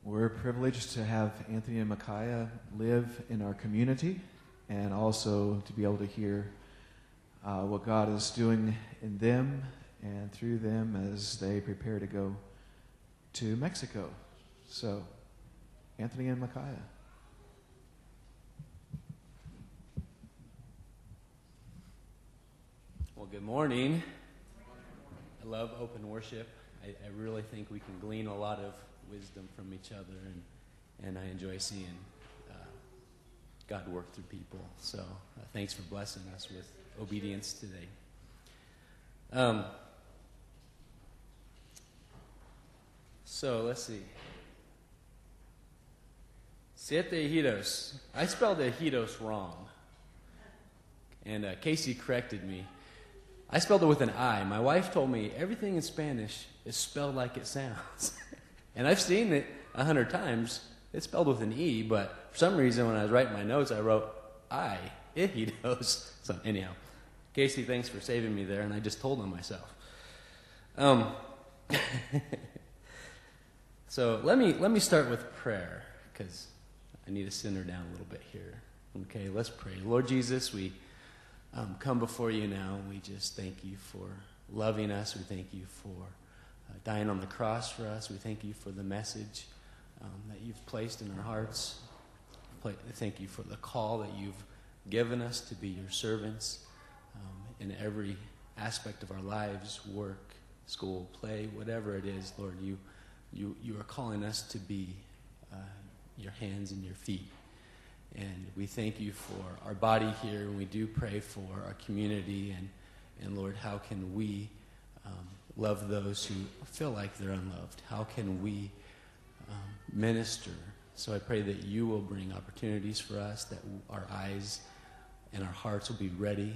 We're privileged to have Anthony and Micaiah live in our community and also to be able to hear what God is doing in them and through them as they prepare to go to Mexico. So, Anthony and Micaiah. Well, good morning. I love open worship. I really think we can glean a lot of wisdom from each other, and I enjoy seeing God work through people. So thanks for blessing us with obedience today. So let's see. Siete Ejidos. I spelled Ejidos wrong, and Casey corrected me. I spelled it with an I. My wife told me everything in Spanish is spelled like it sounds. And I've seen it 100 times. It's spelled with an E, but for some reason when I was writing my notes, I wrote I, Ejidos. So anyhow, Casey, thanks for saving me there, and I just told on myself. So let me start with prayer, because I need to simmer down a little bit here. Okay, let's pray. Lord Jesus, we come before you now, and we just thank you for loving us. We thank you for dying on the cross for us. We thank you for the message that you've placed in our hearts. Thank you for the call that you've given us to be your servants in every aspect of our lives, work, school, play, whatever it is, Lord. You are calling us to be your hands and your feet. And we thank you for our body here, and we do pray for our community, and Lord, how can we love those who feel like they're unloved? How can we minister? So I pray that you will bring opportunities for us, that our eyes and our hearts will be ready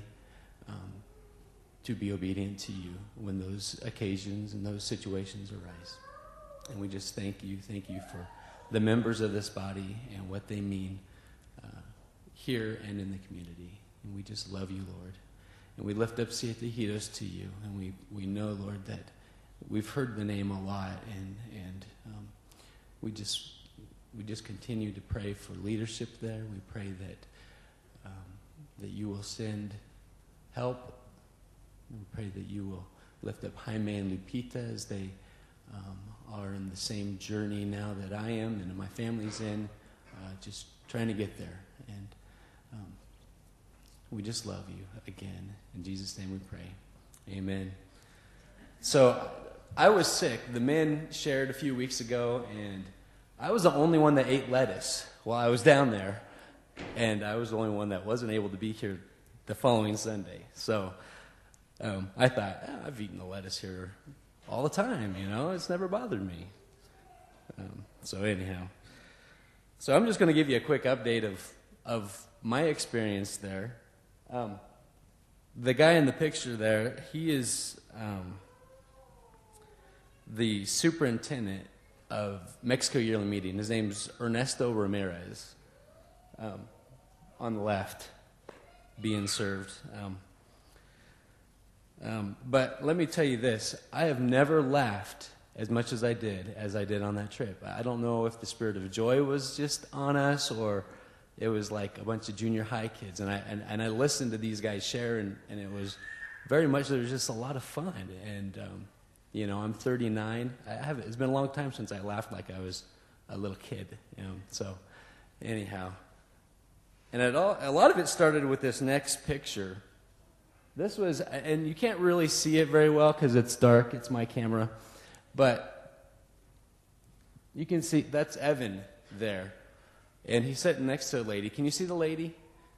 to be obedient to you when those occasions and those situations arise. And we just thank you for the members of this body and what they mean here and in the community. And we just love you, Lord. And we lift up Siete Ejidos to you. And we know, Lord, that we've heard the name a lot. And we just continue to pray for leadership there. We pray that you will send help. We pray that you will lift up Jaime and Lupita as they are in the same journey now that I am and my family's in, just trying to get there. And we just love you again. In Jesus' name we pray. Amen. So I was sick. The men shared a few weeks ago, and I was the only one that ate lettuce while I was down there. And I was the only one that wasn't able to be here the following Sunday. So I thought, I've eaten the lettuce here all the time, it's never bothered me. So anyhow, so I'm just going to give you a quick update of my experience there. The guy in the picture there, he is the superintendent of Mexico Yearly Meeting. His name's Ernesto Ramirez. On the left, being served. But let me tell you this, I have never laughed as much as I did on that trip. I don't know if the spirit of joy was just on us or it was like a bunch of junior high kids. And I listened to these guys share, and it was very much, there was just a lot of fun. And, I'm 39. It's been a long time since I laughed like I was a little kid. So anyhow. And a lot of it started with this next picture. This was, and you can't really see it very well because it's dark. It's my camera. But you can see, that's Evan there. And he's sitting next to a lady. Can you see the lady?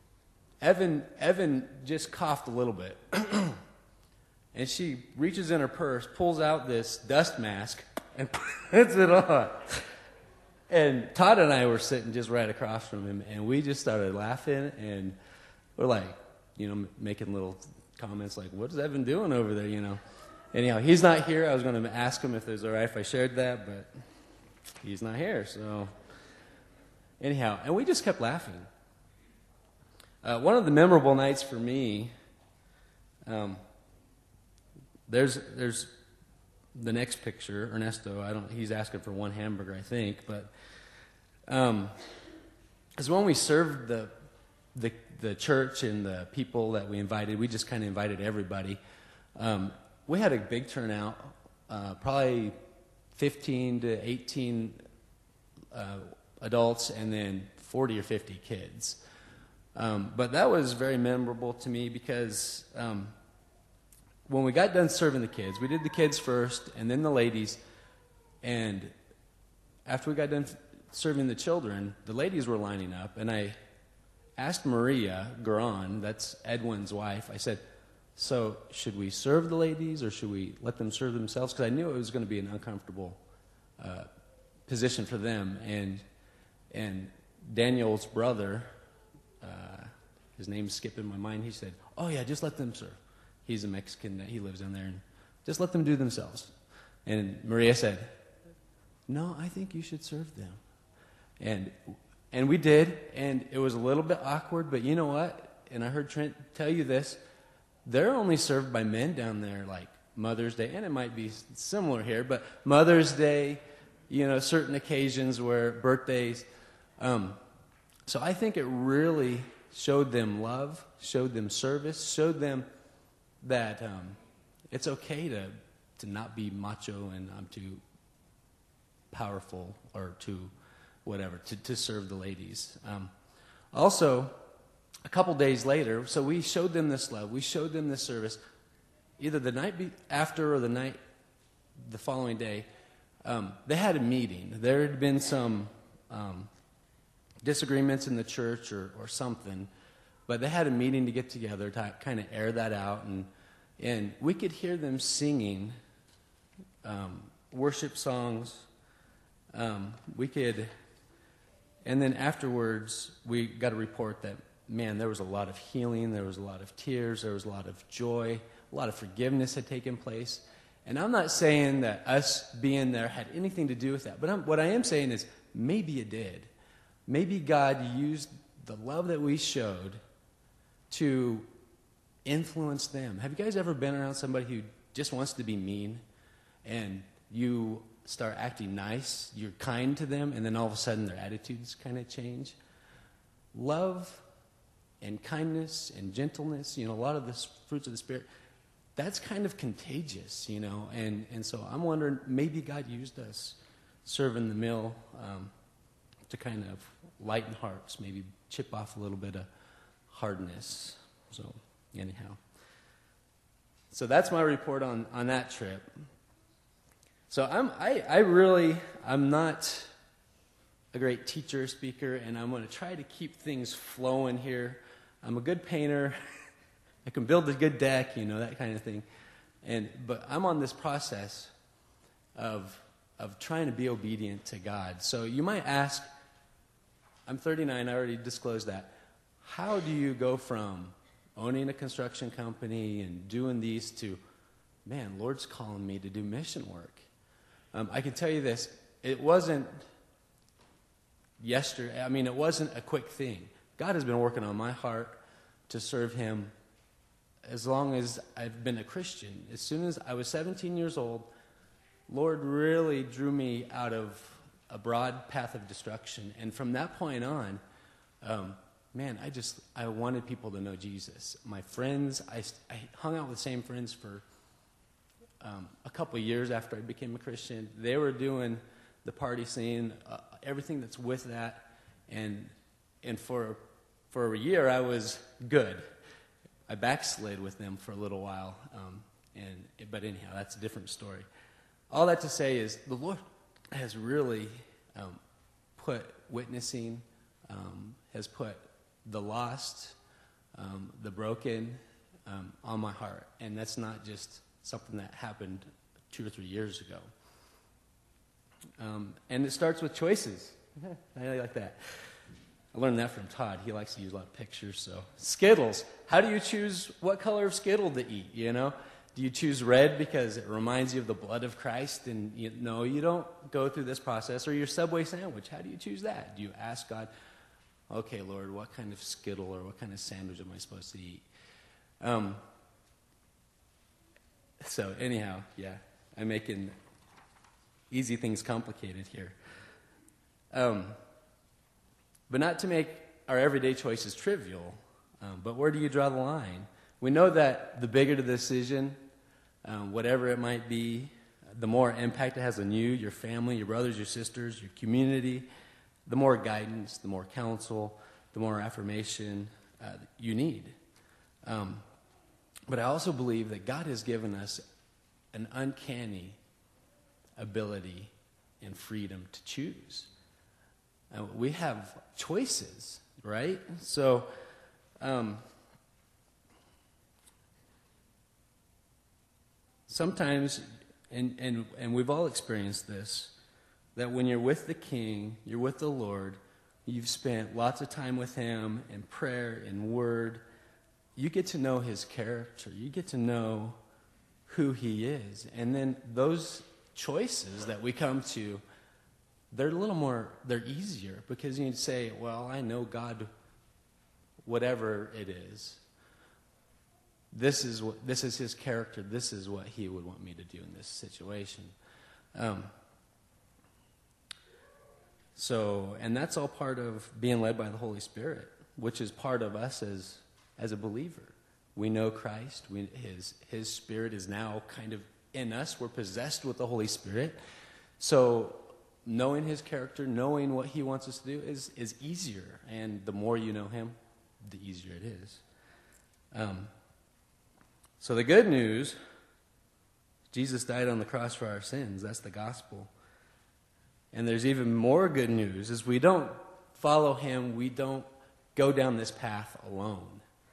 Evan just coughed a little bit. And she reaches in her purse, pulls out this dust mask, and puts it on. And Todd and I were sitting just right across from him, and we just started laughing, and we're like, making little comments like, what is Evan doing over there, Anyhow, he's not here. I was going to ask him if it was all right if I shared that, but he's not here, so anyhow. And we just kept laughing. One of the memorable nights for me, there's the next picture, Ernesto, he's asking for one hamburger, I think, but because when we served the church and the people that we invited, we just kind of invited everybody. We had a big turnout, probably 15 to 18 adults, and then 40 or 50 kids. But that was very memorable to me because when we got done serving the kids, we did the kids first and then the ladies. And after we got done serving the children, the ladies were lining up. And I asked Maria Garan, that's Edwin's wife, I said, so should we serve the ladies or should we let them serve themselves? Because I knew it was going to be an uncomfortable position for them. And Daniel's brother, his name's skipping my mind, he said, oh yeah, just let them serve. He's a Mexican, he lives down there, and just let them do themselves. And Maria said, no, I think you should serve them. And we did, and it was a little bit awkward, but you know what? And I heard Trent tell you this, they're only served by men down there, like Mother's Day, and it might be similar here, but Mother's Day, certain occasions where birthdays. So I think it really showed them love, showed them service, showed them that it's okay to not be macho and I'm too powerful or too whatever, to serve the ladies. Also, a couple days later, so we showed them this love, we showed them this service, either the night after or the following day. They had a meeting. There had been some disagreements in the church or something, but they had a meeting to get together to kind of air that out, and we could hear them singing worship songs. And then afterwards, we got a report that, man, there was a lot of healing, there was a lot of tears, there was a lot of joy, a lot of forgiveness had taken place. And I'm not saying that us being there had anything to do with that, but what I am saying is maybe it did. Maybe God used the love that we showed to influence them. Have you guys ever been around somebody who just wants to be mean, and you start acting nice, you're kind to them, and then all of a sudden their attitudes kind of change? Love and kindness and gentleness, a lot of the fruits of the Spirit, that's kind of contagious, and so I'm wondering, maybe God used us serving the meal to kind of lighten hearts, maybe chip off a little bit of hardness. So anyhow, so that's my report on that trip. So I'm not a great teacher or speaker, and I'm going to try to keep things flowing here. I'm a good painter. I can build a good deck, that kind of thing. But I'm on this process of trying to be obedient to God. So you might ask, I'm 39, I already disclosed that. How do you go from owning a construction company and doing these to, man, Lord's calling me to do mission work? I can tell you this, it wasn't yesterday. I mean, it wasn't a quick thing. God has been working on my heart to serve Him as long as I've been a Christian. As soon as I was 17 years old, Lord really drew me out of a broad path of destruction. And from that point on, man, I wanted people to know Jesus. My friends, I hung out with the same friends for a couple of years after I became a Christian. They were doing the party scene, everything that's with that. And for a year, I was good. I backslid with them for a little while. But anyhow, that's a different story. All that to say is the Lord has really put witnessing, has put the lost, the broken on my heart. And that's not just something that happened 2 or 3 years ago. And it starts with choices. I like that. I learned that from Todd. He likes to use a lot of pictures. So Skittles. How do you choose what color of Skittle to eat, Do you choose red because it reminds you of the blood of Christ? And you don't go through this process. Or your Subway sandwich. How do you choose that? Do you ask God, okay, Lord, what kind of Skittle or what kind of sandwich am I supposed to eat? So anyhow, yeah. I'm making easy things complicated here. But not to make our everyday choices trivial, but where do you draw the line? We know that the bigger the decision, whatever it might be, the more impact it has on you, your family, your brothers, your sisters, your community, the more guidance, the more counsel, the more affirmation you need. But I also believe that God has given us an uncanny ability and freedom to choose. We have choices, right? So, sometimes, and we've all experienced this, that when you're with the King, you're with the Lord, you've spent lots of time with Him in prayer, in word, you get to know His character. You get to know who He is. And then those choices that we come to, they're they're easier because you say, well, I know God, whatever it is. This is His character. This is what He would want me to do in this situation. And that's all part of being led by the Holy Spirit, which is part of us as a believer. We know Christ. His Spirit is now kind of in us. We're possessed with the Holy Spirit. So knowing His character, knowing what He wants us to do is easier. And the more you know Him, the easier it is. So the good news, Jesus died on the cross for our sins. That's the gospel. And there's even more good news, is we don't follow Him, we don't go down this path alone.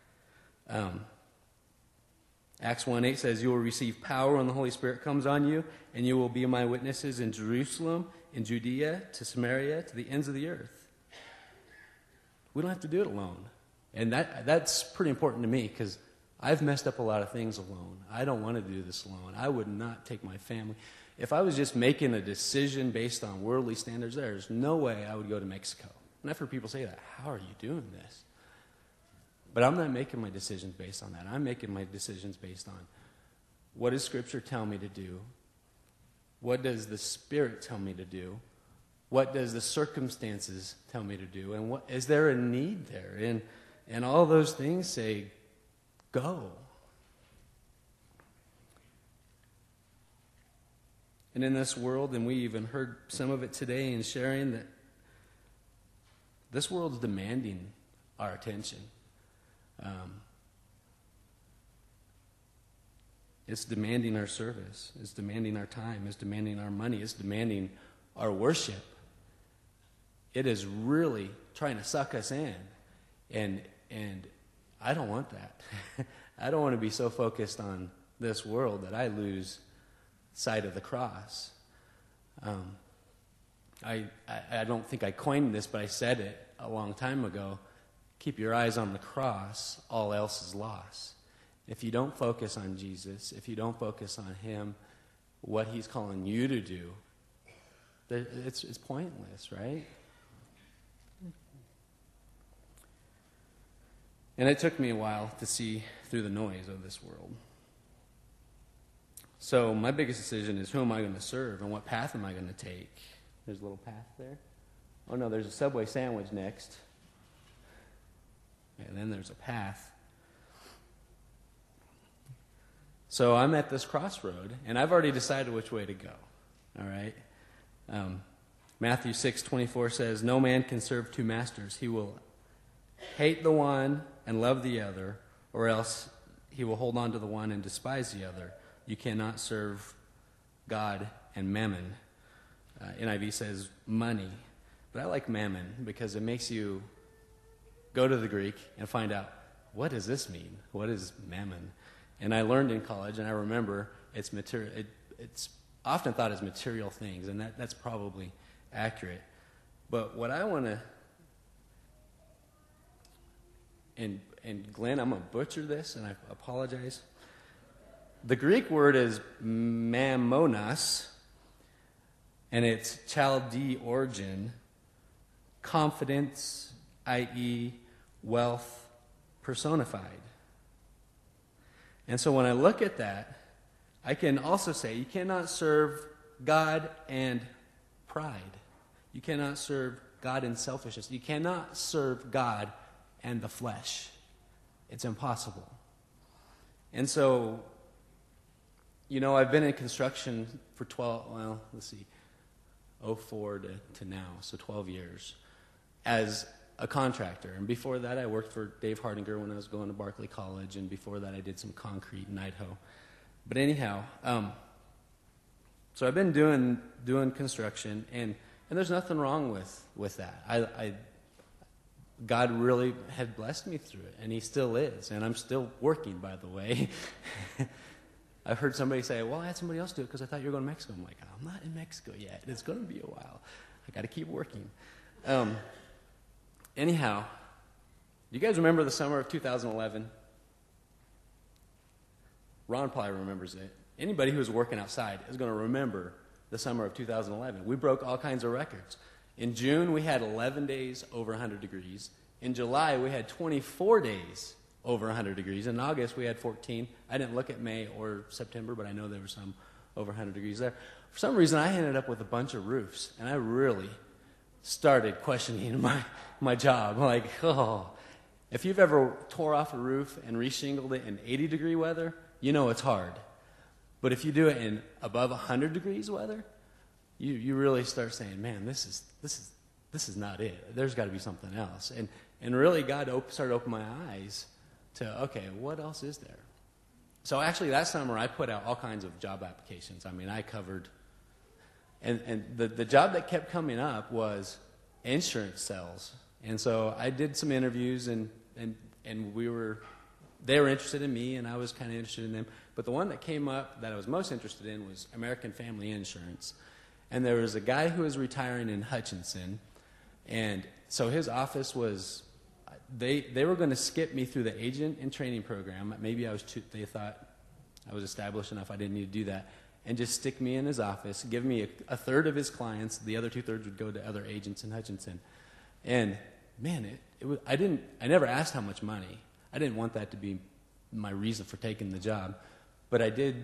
Acts 1:8 says, you will receive power when the Holy Spirit comes on you, and you will be my witnesses in Jerusalem, in Judea, to Samaria, to the ends of the earth. We don't have to do it alone. And that's pretty important to me, because I've messed up a lot of things alone. I don't want to do this alone. I would not take my family. If I was just making a decision based on worldly standards, there's no way I would go to Mexico. And I've heard people say that. How are you doing this? But I'm not making my decisions based on that. I'm making my decisions based on, what does Scripture tell me to do? What does the Spirit tell me to do? What does the circumstances tell me to do? And what is there a need there? And all those things say, go. And in this world, and we even heard some of it today in sharing, that this world's demanding our attention. It's demanding our service. It's demanding our time. It's demanding our money. It's demanding our worship. It is really trying to suck us in. And I don't want that. I don't want to be so focused on this world that I lose sight of the cross. I don't think I coined this, but I said it a long time ago. Keep your eyes on the cross, all else is lost. If you don't focus on Jesus, if you don't focus on Him, what He's calling you to do, it's pointless, right? And it took me a while to see through the noise of this world. So my biggest decision is, who am I going to serve and what path am I going to take? There's a little path there. Oh no, there's a Subway sandwich next. And then there's a path. So I'm at this crossroad, and I've already decided which way to go. All right? Matthew 6:24 says, no man can serve two masters. He will hate the one and love the other, or else he will hold on to the one and despise the other. You cannot serve God and mammon. NIV says money. But I like mammon because it makes you go to the Greek and find out, what does this mean? What is mammon? And I learned in college, and I remember it's material. It's often thought as material things, and that's probably accurate. But what I want to, and Glenn, I'm going to butcher this, and I apologize. The Greek word is mammonas, and it's Chaldee origin, confidence, i.e., wealth personified. And so when I look at that, I can also say you cannot serve God and pride. You cannot serve God and selfishness. You cannot serve God and the flesh. It's impossible. And so, I've been in construction for 04 to now, so 12 years, as a contractor. And before that, I worked for Dave Hardinger when I was going to Berkeley College, and before that, I did some concrete in Idaho. But anyhow, so I've been doing construction, and there's nothing wrong with that. God really had blessed me through it, and He still is, and I'm still working, by the way. I've heard somebody say, well, I had somebody else do it because I thought you were going to Mexico. I'm like, I'm not in Mexico yet. It's going to be a while. I got to keep working. Anyhow, do you guys remember the summer of 2011? Ron probably remembers it. Anybody who's working outside is going to remember the summer of 2011. We broke all kinds of records. In June, we had 11 days over 100 degrees. In July, we had 24 days over 100 degrees. In August, we had 14. I didn't look at May or September, but I know there were some over 100 degrees there. For some reason, I ended up with a bunch of roofs, and I really started questioning my job. Like, if you've ever tore off a roof and reshingled it in 80-degree weather, you know it's hard. But if you do it in above 100 degrees weather, you really start saying, man, this is not it. There's got to be something else. And really, God started opening my eyes to, okay, what else is there? So actually, that summer, I put out all kinds of job applications. I mean, I covered, and the job that kept coming up was insurance sales. And so I did some interviews, and they were interested in me, and I was kind of interested in them. But the one that came up that I was most interested in was American Family Insurance. And there was a guy who was retiring in Hutchinson, and so his office was, they were going to skip me through the agent and training program. Maybe they thought I was established enough I didn't need to do that, and just stick me in his office, give me a third of his clients. The other 2/3 would go to other agents in Hutchinson. And man, I never asked how much money. I didn't want that to be my reason for taking the job, but I did.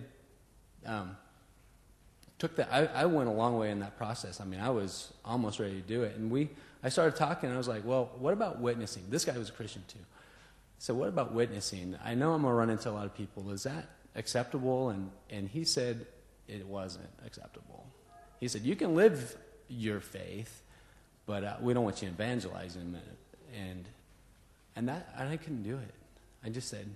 I went a long way in that process. I mean, I was almost ready to do it. And I started talking, and I was like, well, what about witnessing? This guy was a Christian too. So what about witnessing? I know I'm going to run into a lot of people. Is that acceptable? And he said it wasn't acceptable. He said, you can live your faith, but we don't want you evangelizing it. And I couldn't do it. I just said,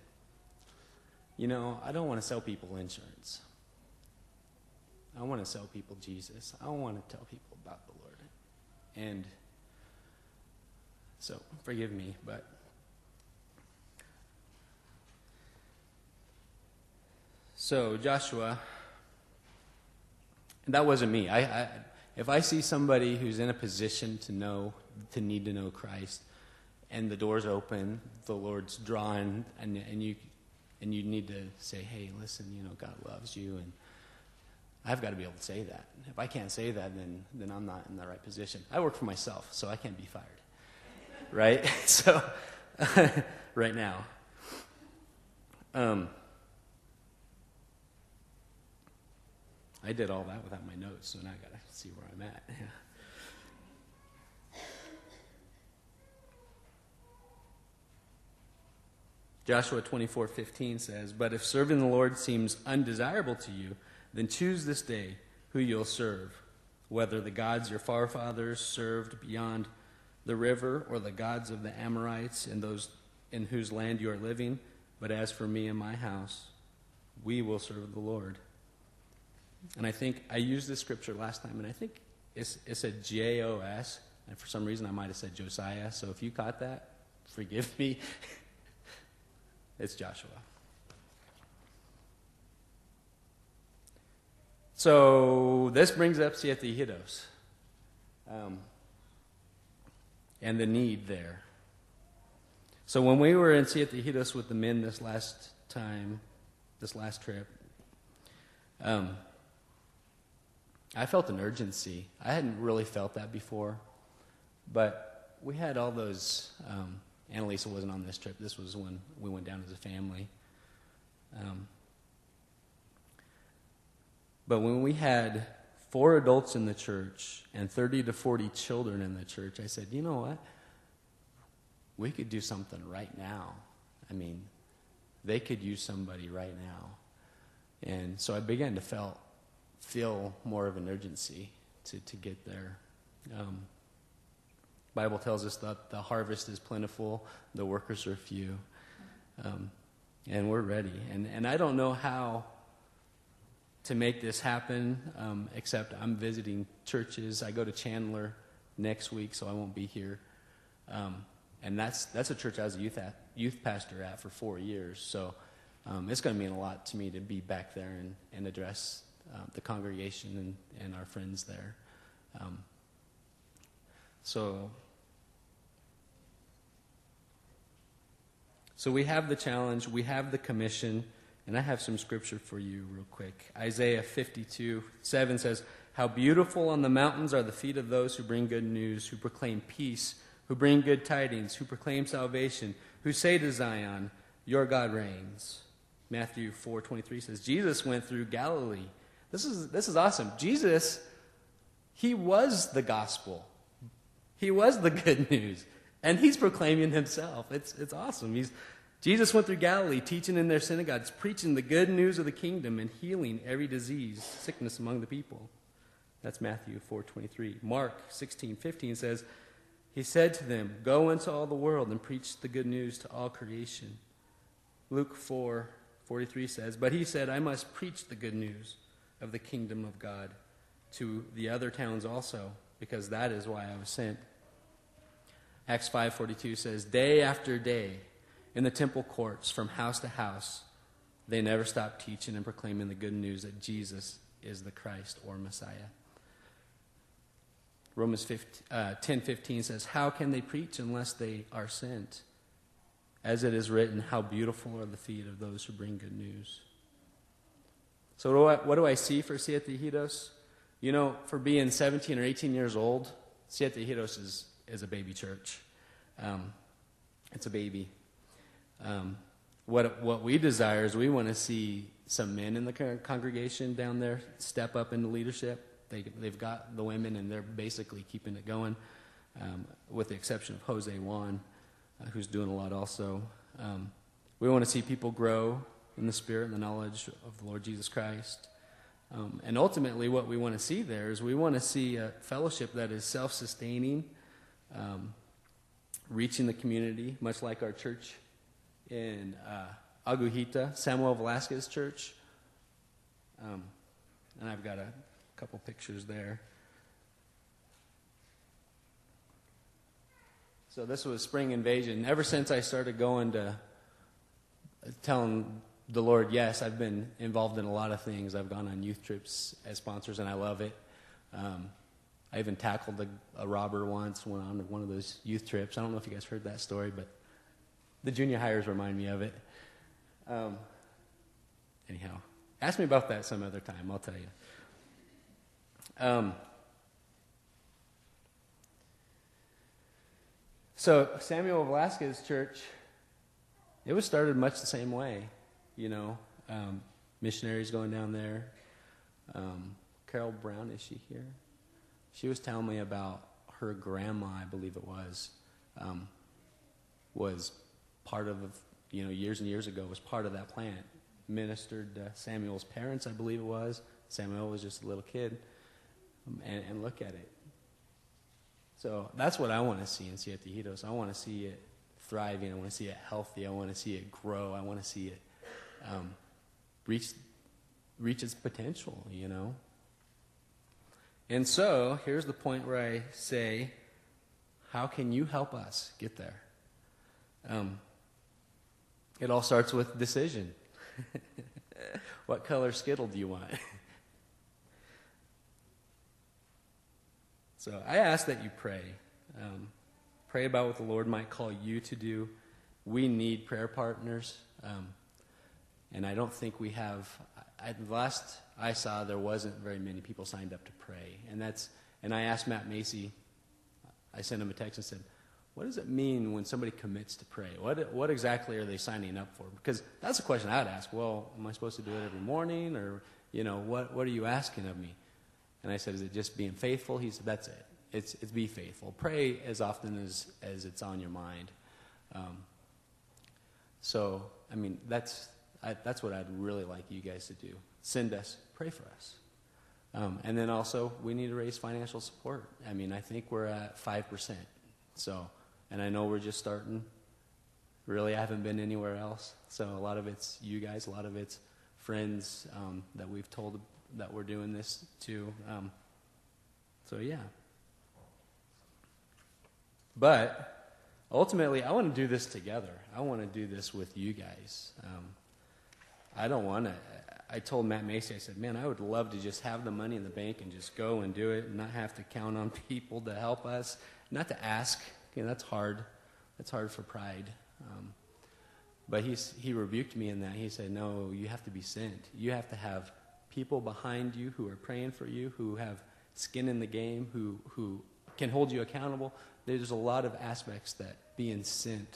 I don't want to sell people insurance. I want to sell people Jesus. I want to tell people about the Lord. And so, forgive me, but so Joshua, and that wasn't me. If I see somebody who's in a position to need to know Christ, and the door's open, the Lord's drawing, and you need to say, hey, listen, God loves you, and I've got to be able to say that. If I can't say that, then I'm not in the right position. I work for myself, so I can't be fired, right? So, right now. I did all that without my notes, so now I got to see where I'm at. Yeah. Joshua 24:15 says, but if serving the Lord seems undesirable to you, then choose this day who you'll serve, whether the gods your forefathers served beyond the river or the gods of the Amorites in those in whose land you are living. But as for me and my house, we will serve the Lord. And I think I used this scripture last time, and I think it said J-O-S, and for some reason I might have said Josiah. So if you caught that, forgive me. It's Joshua. So this brings up Siete-Hidos and the need there. So when we were in Siete-Hidos with the men this last trip, I felt an urgency. I hadn't really felt that before, but we had all those. Annalisa wasn't on this trip. This was when we went down as a family. But when we had 4 adults in the church and 30 to 40 children in the church, I said, you know what? We could do something right now. I mean, they could use somebody right now. And so I began to feel more of an urgency to get there. Bible tells us that the harvest is plentiful, the workers are few, and we're ready. And I don't know how to make this happen, except I'm visiting churches. I go to Chandler next week, so I won't be here. And that's a church I was a youth pastor at for 4 years. So it's going to mean a lot to me to be back there and address the congregation and our friends there. So we have the challenge, we have the commission, and I have some scripture for you real quick. Isaiah 52:7 says, "How beautiful on the mountains are the feet of those who bring good news, who proclaim peace, who bring good tidings, who proclaim salvation, who say to Zion, your God reigns." Matthew 4:23 says, Jesus went through Galilee. This is awesome. Jesus, he was the gospel. He was the good news. And he's proclaiming himself. It's awesome. Jesus went through Galilee, teaching in their synagogues, preaching the good news of the kingdom and healing every disease, sickness among the people. That's Matthew 4:23. Mark 16:15 says, he said to them, "Go into all the world and preach the good news to all creation." Luke 4:43 says, "But he said, I must preach the good news of the kingdom of God to the other towns also, because that is why I was sent." Acts 5:42 says, "Day after day, in the temple courts, from house to house, they never stopped teaching and proclaiming the good news that Jesus is the Christ or Messiah." Romans 10:15 says, "How can they preach unless they are sent? As it is written, how beautiful are the feet of those who bring good news." So what do I see for Siete Hijitos? You know, for being 17 or 18 years old, Siete Hijitos is a baby church. It's a baby. What we desire is we want to see some men in the congregation down there step up into leadership. They've got the women, and they're basically keeping it going, with the exception of Jose Juan, who's doing a lot also. We want to see people grow in the Spirit and the knowledge of the Lord Jesus Christ. And ultimately what we want to see there is we want to see a fellowship that is self-sustaining, reaching the community, much like our church in Agujita, Samuel Velasquez Church. And I've got a couple pictures there. So this was Spring Invasion. Ever since I started going to telling the Lord yes, I've been involved in a lot of things. I've gone on youth trips as sponsors, and I love it. I even tackled a robber once on one of those youth trips. I don't know if you guys heard that story, but the junior hires remind me of it. Anyhow, ask me about that some other time. I'll tell you. So Samuel Velasquez Church, it was started much the same way, you know. Missionaries going down there. Carol Brown, is she here? She was telling me about her grandma, I believe it was part of, years and years ago, was part of that plant. Ministered to Samuel's parents, I believe it was. Samuel was just a little kid. And look at it. So that's what I want to see in Siete Hijitos. I want to see it thriving. I want to see it healthy. I want to see it grow. I want to see it reach its potential, you know. And so here's the point where I say, how can you help us get there? It all starts with decision. What color Skittle do you want? So I ask that you pray. Pray about what the Lord might call you to do. We need prayer partners. And I don't think we have. The last I saw, there wasn't very many people signed up to pray. And I asked Matt Macy, I sent him a text and said, what does it mean when somebody commits to pray? What exactly are they signing up for? Because that's a question I would ask. Well, am I supposed to do it every morning? Or what are you asking of me? And I said, is it just being faithful? He said, that's it. It's be faithful. Pray as often as it's on your mind. So, I mean, that's what I'd really like you guys to do. Send us, pray for us. And then also, we need to raise financial support. I mean, I think we're at 5%. So, and I know we're just starting. Really, I haven't been anywhere else. So a lot of it's you guys, a lot of it's friends that we've told that we're doing this to. So yeah. But ultimately, I want to do this together. I want to do this with you guys. I don't want to. I told Matt Macy, I said, man, I would love to just have the money in the bank and just go and do it and not have to count on people to help us, not to ask. That's hard. That's hard for pride. But he rebuked me in that. He said, no, you have to be sent. You have to have people behind you who are praying for you, who have skin in the game, who can hold you accountable. There's a lot of aspects that being sent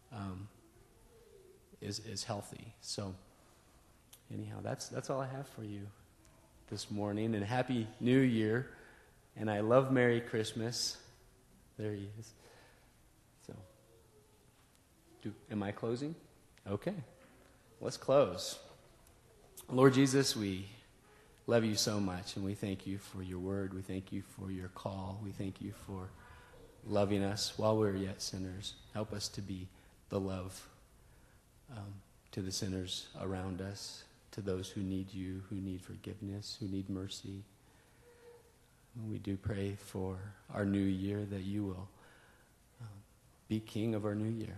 is healthy. So anyhow, that's all I have for you this morning. And Happy New Year. And I love Merry Christmas. There he is. So, am I closing? Okay. Let's close. Lord Jesus, we love you so much, and we thank you for your word. We thank you for your call. We thank you for loving us while we're yet sinners. Help us to be the love to the sinners around us, to those who need you, who need forgiveness, who need mercy. And we do pray for our new year that you will be king of our new year.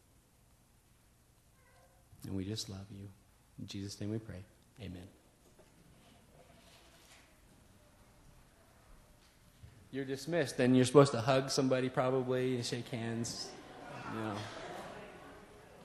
And we just love you. In Jesus' name we pray. Amen. You're dismissed. Then you're supposed to hug somebody probably and shake hands.